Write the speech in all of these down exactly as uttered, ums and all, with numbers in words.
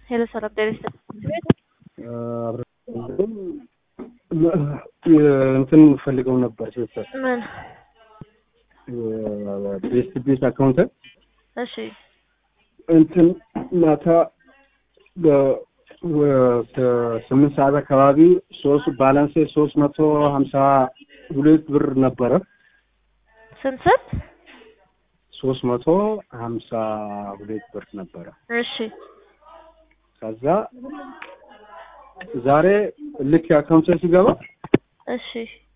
ሄሎ ሰላም ጤና እንትን ፈልገው ነበር ሲስተር ምን ቤስት ቤት አካውንት እሺ እንትን ማታ በስምንት ሰዓት አካባቢ ሶስት ባላንስ ሶስት መቶ ሀምሳ ሁለት ብር ነበረ። ስንት ስንት ሶስት መቶ ሀምሳ ሁለት ብር ነበረ። እሺ ከዛ ዛሬ ልክ አካውንት ሲገባ እሺ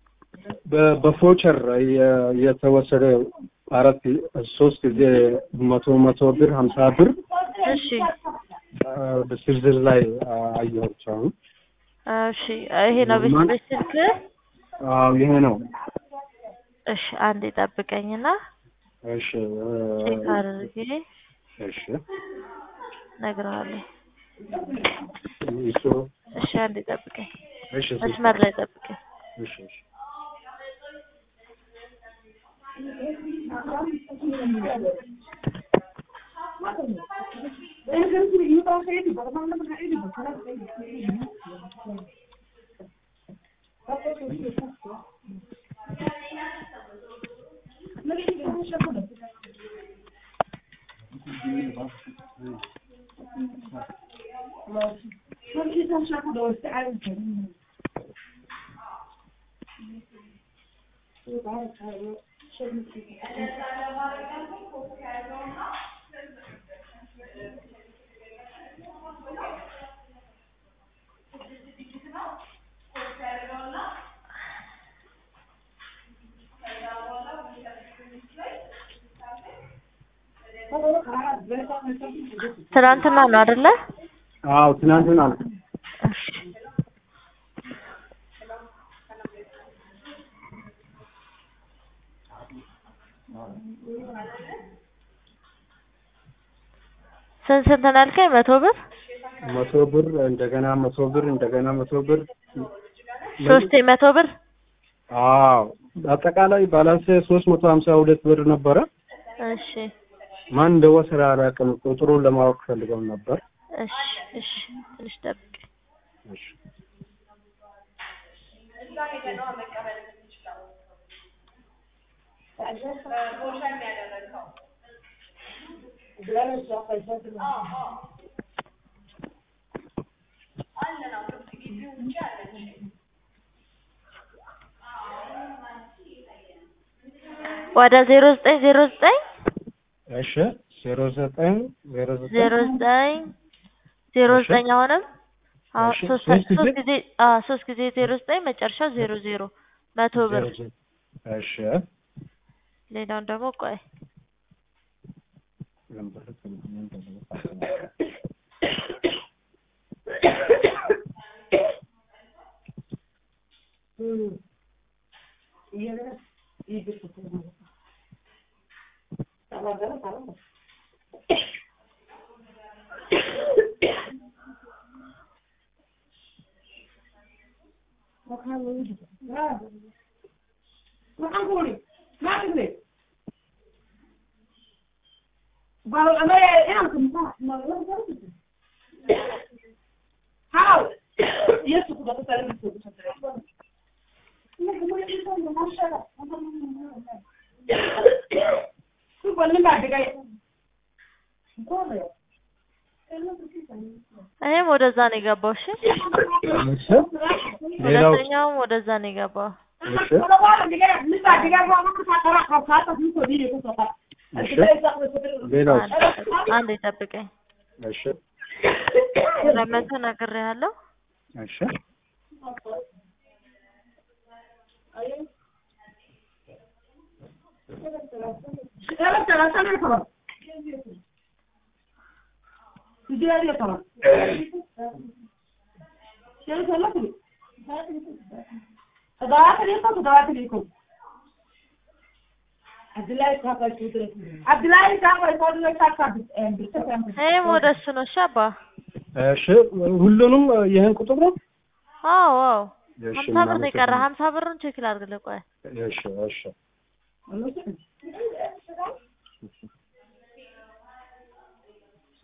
በፎቸር የተወሰደ አራት ሶስት ጊዜ መቶ መቶ ብር ሀምሳ ብር እሺ በዝርዝር ላይ አየሁት። እሺ ይሄ ነው ቤት ስልክ? አዎ ይሄ ነው። እሺ አንዴ ጠብቀኝና እሺ ቼክ አድርጌ እሺ ነግረዋለሁ። እሺ እሺ አንዴ ጠብቀኝ። እሺ መስመር ላይ ጠብቀኝ። እሺ እሺ ትናንትና ነው አይደለ? አዎ ትናንትና ነው። ስንት ስንት ነው ያልከኝ? መቶ ብር መቶ ብር እንደገና መቶ ብር እንደገና መቶ ብር ሶስቴ መቶ ብር። አዎ አጠቃላይ ባላንስ ሶስት መቶ ሀምሳ ሁለት ብር ነበረ። እሺ ማን እንደወሰደ አላውቅም። ቁጥሩን ለማወቅ ፈልገው ነበር። እሺ እሺ ትንሽ ጠብቅ። እሺ ወደ ዜሮ ዘጠኝ ዜሮ ዘጠኝ እሺ ዜሮ ዘጠኝ ዜሮ ዘጠኝ ዜሮ ዘጠኝ ዜሮ ዘጠኝ አሁንም አዎ ሶስት ሶስት ጊዜ አዎ ሶስት ጊዜ ዜሮ ዘጠኝ መጨረሻው ዜሮ ዜሮ መቶ ብር። እሺ ሌላውን ደግሞ ቆይ እኔም ወደዛ ነው የገባው። እሺ ሁለተኛውም ወደዛ ነው የገባው። እሺ ሌላው አንዴ ጠብቀኝ። እሺ ለመቶ ነግሬሃለሁ። እሺ እኔም ወደ እሱ ነው። እሺ አባ እሺ ሁሉንም ይሄን ቁጥር ነው? አዎ አዎ ሀምሳ ብር ነው የቀረህ። ሀምሳ ብሩን ቼክ ላድርግልህ። ቆይ እሺ እሺ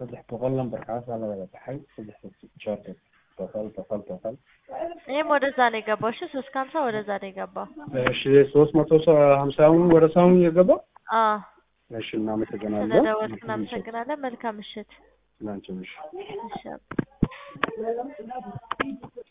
صدح بقول نمبر خلاص على ولا بحي صدح شرط توصل توصل توصل ይሄም ወደዛ ነው የገባው። እሺ ሶስት ከሀምሳ ወደዛ ነው የገባው። እሺ ሶስት መቶ ሀምሳውን ወደ ሳውን የገባው አዎ እሺ እናመሰግናለን። ስለደወልክ እናመሰግናለን። መልካም ምሽት። ላንቺ ምሽት እሺ